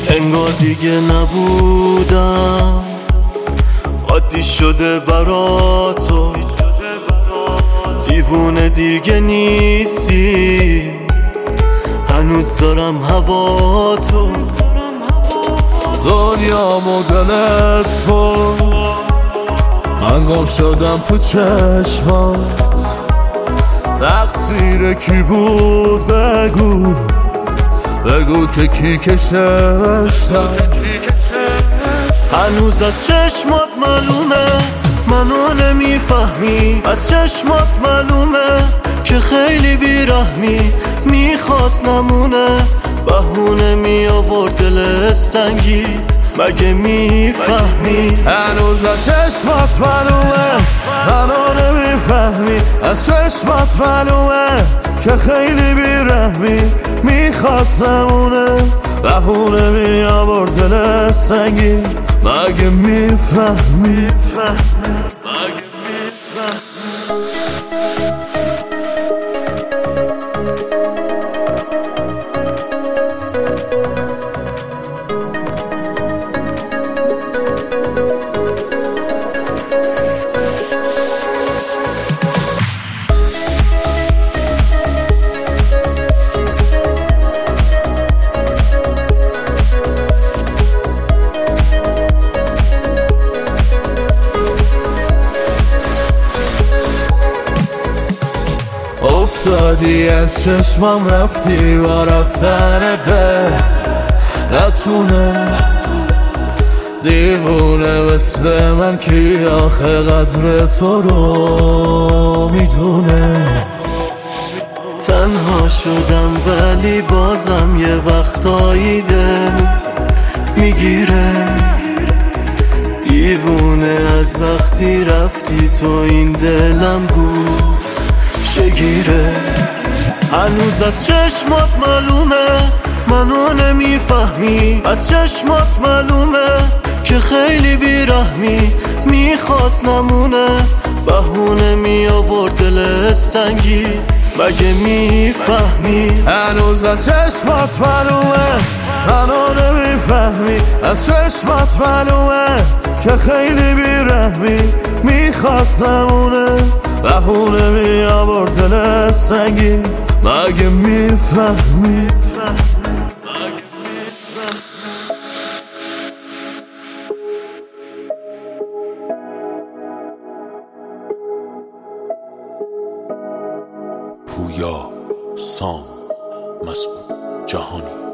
انگار دیگه نبودم، عادی شده برا تو، دیوونه دیگه نیستی، هنوز دارم هوا تو. دنیامو دلت بود، من گم شدم تو چشمات. تقصیر کی بود بگو، بگو که کی کششتم. هنوز از چشمات معلومه منو نمیفهمی، از چشمات معلومه که خیلی بیرحمی، میخواست نمونه بهونه می آورد دل سنگید، مگه میفهمی؟ هنوز از چشمات معلومه منو نمیفهمی، از چشمات معلومه که خیلی بیرحمی، میخواست نمونه بهونه می آورد دل سنگید، مگه میفهمی؟ افتادی از چشمم رفتی با رفتن ده، نتونه دیوونه مثل من کی آخه قدر تو رو میدونه. تنها شدم ولی بازم یه وقتایی دل میگیره، دیوونه از وقتی رفتی تو این دلم گوشگیره. هنوز از چشمات معلومه منو نمیفهمی، از چشمات معلومه که خیلی بیرحمی، میخواست نمونه بهونه می آورد دل سنگید، مگه میفهمی؟ هنوز از چشمات معلومه منو نمیفهمی، از چشمات معلومه که خیلی بیرحمی، میخواست نمونه بهونه می آورد دل سنگید، مگه میفهمی؟ پویا، سام، مسعود جهانی.